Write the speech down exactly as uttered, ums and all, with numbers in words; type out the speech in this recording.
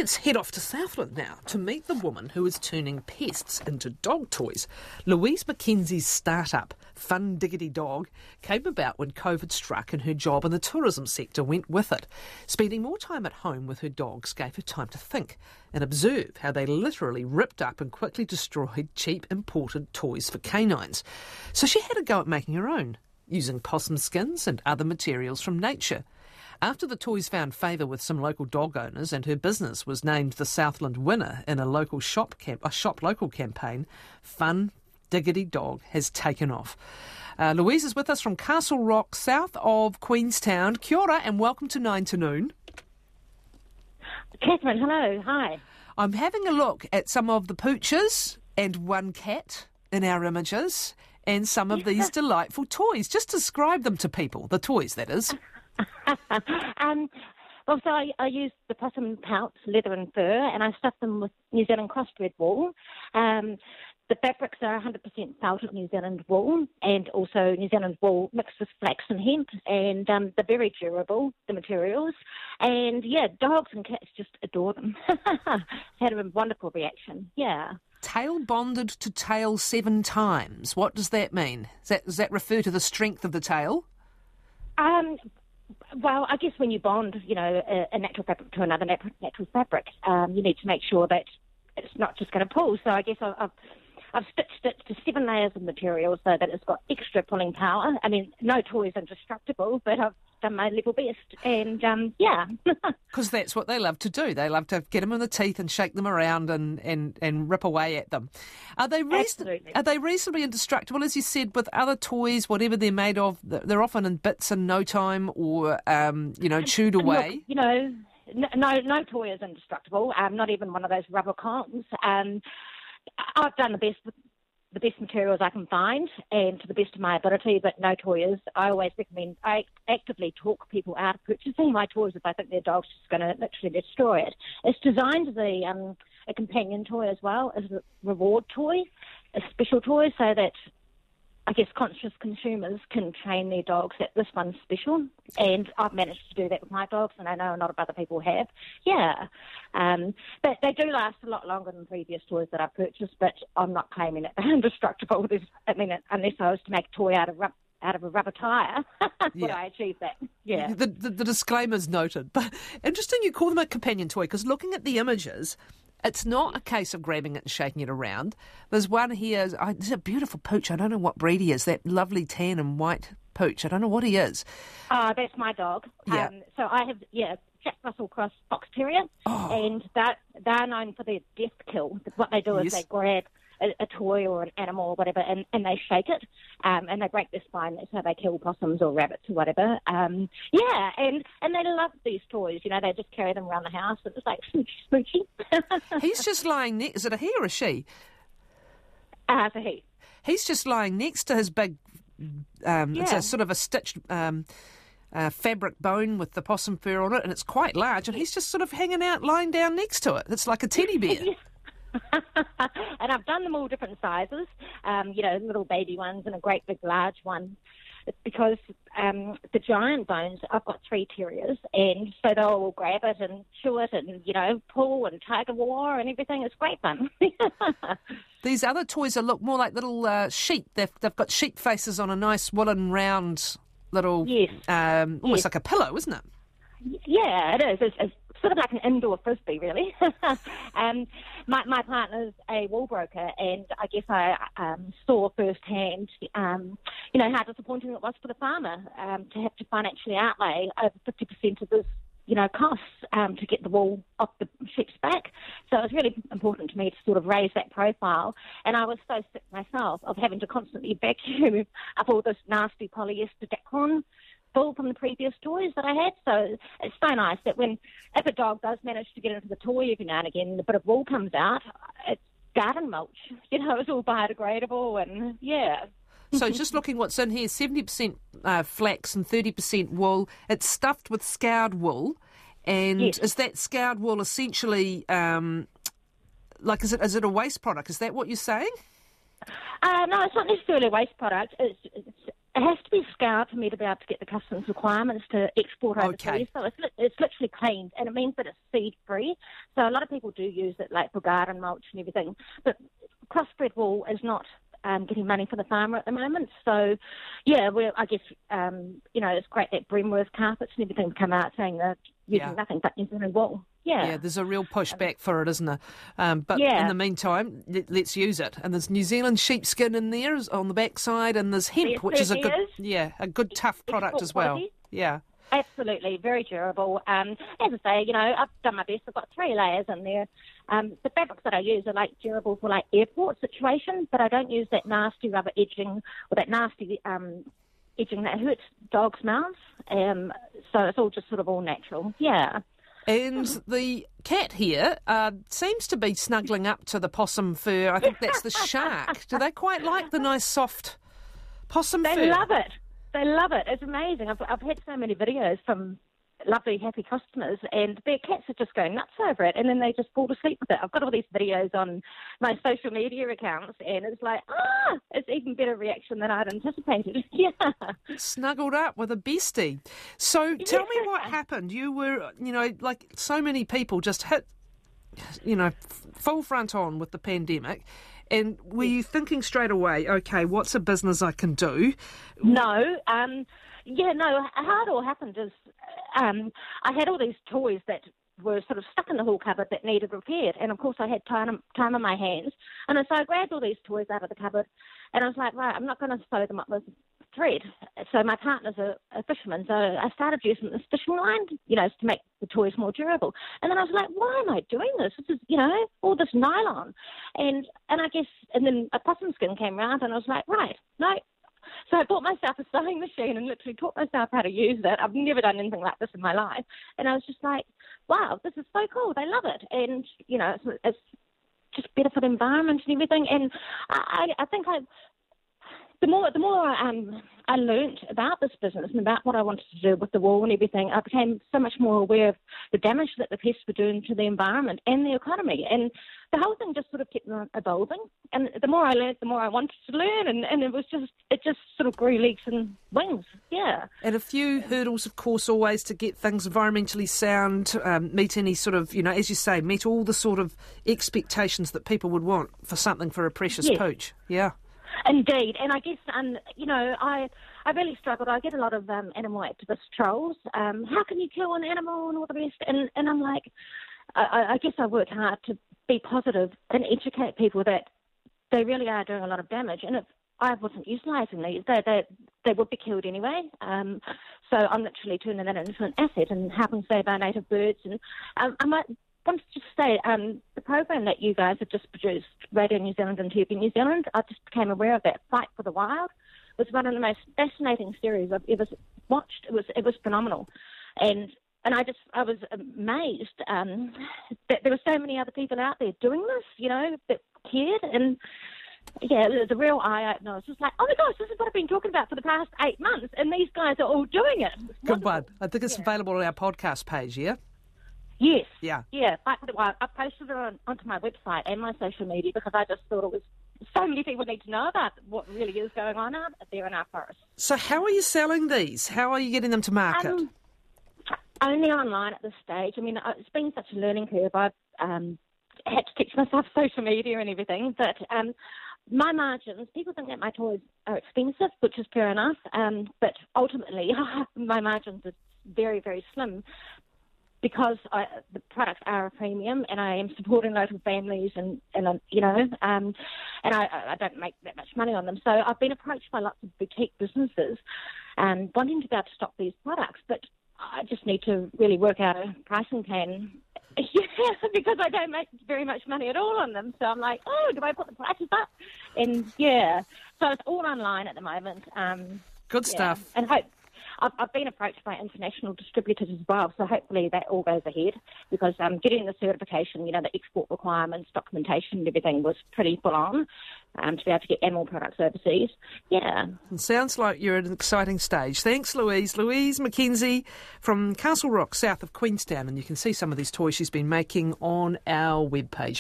Let's head off to Southland now to meet the woman who is turning pests into dog toys. Louise Mackenzie's start-up, Fun Diggity Dog, came about when COVID struck and her job in the tourism sector went with it. Spending more time at home with her dogs gave her time to think and observe how they literally ripped up and quickly destroyed cheap imported toys for canines. So she had a go at making her own, using possum skins and other materials from nature. After the toys found favour with some local dog owners and her business was named the Southland winner in a local shop camp, a shop local campaign, Fun Diggity Dog has taken off. Uh, Louise is with us from Castle Rock, south of Queenstown. Kia ora and welcome to Nine to Noon. Catherine, hello, hi. I'm having a look at some of the pooches and one cat in our images and some of these delightful toys. Just describe them to people, the toys, that is. um, well, so I, I use the possum pelts, leather and fur, and I stuff them with New Zealand crossbred wool. Um, the fabrics are one hundred percent felted New Zealand wool, and also New Zealand wool mixed with flax and hemp, and um, they're very durable, the materials. And, yeah, dogs and cats just adore them. Had a wonderful reaction, yeah. Tail bonded to tail seven times. What does that mean? Does that, does that refer to the strength of the tail? Um... Well, I guess when you bond, you know, a, a natural fabric to another nat- natural fabric, um, you need to make sure that it's not just going to pull. So I guess I've, I've, I've stitched it to seven layers of material so that it's got extra pulling power. I mean, no toy is indestructible, but I've done my level best. And, um, yeah. Because that's what they love to do. They love to get them in the teeth and shake them around and, and, and rip away at them. Are they reason- Are they reasonably indestructible? As you said, with other toys, whatever they're made of, they're often in bits in no time or, um, you know, chewed away. Look, you know, no, no toy is indestructible, um, not even one of those rubber cones. Um, I've done the best with the best materials I can find and to the best of my ability, but no toy is. I always recommend, I actively talk people out of purchasing my toys if I think their dog's just going to literally destroy it. It's designed as a, um, a companion toy as well, as a reward toy, a special toy, so that I guess conscious consumers can train their dogs that this one's special, and I've managed to do that with my dogs, and I know a lot of other people have. Yeah, um, but they do last a lot longer than previous toys that I've purchased, but I'm not claiming that they're indestructible. There's, I mean, unless I was to make a toy out of rub- out of a rubber tyre, would yeah. I achieve that? Yeah. The, the, the disclaimer's noted, but interesting you call them a companion toy, because looking at the images, it's not a case of grabbing it and shaking it around. There's one here, oh, there's a beautiful pooch. I don't know what breed he is, that lovely tan and white pooch. I don't know what he is. Oh, that's my dog. Yeah. Um, so I have, yeah, Jack Russell Cross Fox Terrier, oh. and that, they're known for their death kill. What they do is yes. they grab a, a toy or an animal or whatever, and, and they shake it, um, and they break their spine. That's how they kill possums or rabbits or whatever. Um, yeah, and, and they love these toys. You know, they just carry them around the house, and it's like smoochy, smoochy. He's just lying next. Is it a he or a she? Uh, it's a he. He's just lying next to his big, um, Yeah. it's a sort of a stitched um, uh, fabric bone with the possum fur on it, and it's quite large, and he's just sort of hanging out, lying down next to it. It's like a teddy bear. And I've done them all different sizes, um, you know, little baby ones and a great big large one. It's because um, the giant bones, I've got three terriers, and so they'll all grab it and chew it and, you know, pull and tug of war and everything. It's great fun. These other toys are look more like little uh, sheep. They've, they've got sheep faces on a nice woolen round little, yes. um, almost yes. like a pillow, isn't it? Yeah, it is. It's, it's sort of like an indoor frisbee, really. um, my, my partner's a wool broker, and I guess I um, saw firsthand, um, you know, how disappointing it was for the farmer um, to have to financially outlay over fifty percent of his, you know, costs um, to get the wool off the sheep's back. So it was really important to me to sort of raise that profile. And I was so sick myself of having to constantly vacuum up all this nasty polyester Dacron full from the previous toys that I had. So it's so nice that when, if a dog does manage to get into the toy every now and again, a bit of wool comes out, it's garden mulch. You know, it's all biodegradable and, yeah. So just looking what's in here, seventy percent uh, flax and thirty percent wool. It's stuffed with scoured wool. And yes. is that scoured wool essentially, um, like, is it is it a waste product? Is that what you're saying? Uh, no, it's not necessarily a waste product. It's, it's it has to be scoured for me to be able to get the customs requirements to export overseas. Okay. So it's, it's literally cleaned, and it means that it's seed-free. So a lot of people do use it, like for garden mulch and everything. But crossbred wool is not um, getting money for the farmer at the moment. So, yeah, well, I guess, um, you know, it's great that Bremworth carpets and everything come out saying they're using Yeah. nothing but New Zealand wool. Yeah. Yeah, there's a real pushback for it, isn't there? Um, but Yeah. in the meantime, let, let's use it. And there's New Zealand sheepskin in there is on the backside, and there's hemp, Yes, which is a there good, is. yeah, a good tough product Export as well. quality. Yeah. Absolutely, very durable. Um, as I say, you know, I've done my best. I've got three layers in there. Um, the fabrics that I use are like durable for like airport situations, but I don't use that nasty rubber edging or that nasty um, edging that hurts dogs' mouths. Um, so it's all just sort of all natural. Yeah. And the cat here uh, seems to be snuggling up to the possum fur. I think that's the shark. Do they quite like the nice soft possum They fur? love it. They love it. It's amazing. I've, I've had so many videos from lovely, happy customers, and their cats are just going nuts over it, and then they just fall to sleep with it. I've got all these videos on my social media accounts, and it's like, ah, it's even better reaction than I'd anticipated. Yeah. Snuggled up with a bestie. So tell me what happened. You were, you know, like so many people just hit, you know, full front on with the pandemic. And were you thinking straight away, okay, what's a business I can do? No. Um, yeah, no, how it all happened is um, I had all these toys that were sort of stuck in the hall cupboard that needed repaired. And, of course, I had time, time on my hands. And so I grabbed all these toys out of the cupboard, and I was like, right, I'm not going to sew them up with thread. So my partner's a, a fisherman, so I started using this fishing line, you know, to make the toys more durable. And then I was like, why am I doing this? This is, you know, all this nylon. And and I guess, and then a possum skin came around, and I was like, right, no. So I bought myself a sewing machine and literally taught myself how to use it. I've never done anything like this in my life. And I was just like, wow, this is so cool. They love it. And, you know, it's, it's just better for the environment and everything. And I, I think I... The more, the more um, I learnt about this business and about what I wanted to do with the wool and everything, I became so much more aware of the damage that the pests were doing to the environment and the economy. And the whole thing just sort of kept evolving. And the more I learnt, the more I wanted to learn. And, and it was just, it just sort of grew legs and wings. Yeah. And a few hurdles, of course, always to get things environmentally sound, um, meet any sort of, you know, as you say, meet all the sort of expectations that people would want for something for a precious Yes. pooch. Yeah. Indeed, and I guess, um, you know, I I really struggled. I get a lot of um, animal activist trolls. Um, how can you kill an animal and all the rest? And, and I'm like, I, I guess I worked hard to be positive and educate people that they really are doing a lot of damage. And if I wasn't utilising these, they, they, they would be killed anyway. Um, so I'm literally turning that into an asset and helping save our native birds. And um, I might... wanted to just say, um, the program that you guys have just produced, Radio New Zealand and T V New Zealand, I just became aware of that. Fight for the Wild was one of the most fascinating series I've ever watched. It was it was phenomenal, and and I just I was amazed um, that there were so many other people out there doing this, you know, that cared. And yeah, it was a real eye opener. I was just like, oh my gosh, this is what I've been talking about for the past eight months, and these guys are all doing it. Good one. I think it's Yeah. available on our podcast page, yeah? Yes. Yeah. Yeah. Fight for the Wild. I posted it on, onto my website and my social media because I just thought it was so many people need to know about what really is going on out there in our forests. So how are you selling these? How are you getting them to market? Um, only online at this stage. I mean, it's been such a learning curve. I've um, had to teach myself social media and everything. But um, my margins, people think that my toys are expensive, which is fair enough. Um, but ultimately, my margins are very, very slim, because I, the products are a premium, and I am supporting local families, and, and you know, um, and I, I don't make that much money on them. So I've been approached by lots of boutique businesses um, wanting to be able to stock these products, but I just need to really work out a pricing plan. Yeah, because I don't make very much money at all on them. So I'm like, oh, do I put the prices up? And yeah, so it's all online at the moment. Um, Good yeah. stuff. And hope. I've, I've been approached by international distributors as well, so hopefully that all goes ahead, because um, getting the certification, you know, the export requirements, documentation and everything was pretty full on um, to be able to get animal products overseas. Yeah. It sounds like you're at an exciting stage. Thanks, Louise. Louise McKenzie from Castle Rock, south of Queenstown, and you can see some of these toys she's been making on our webpage.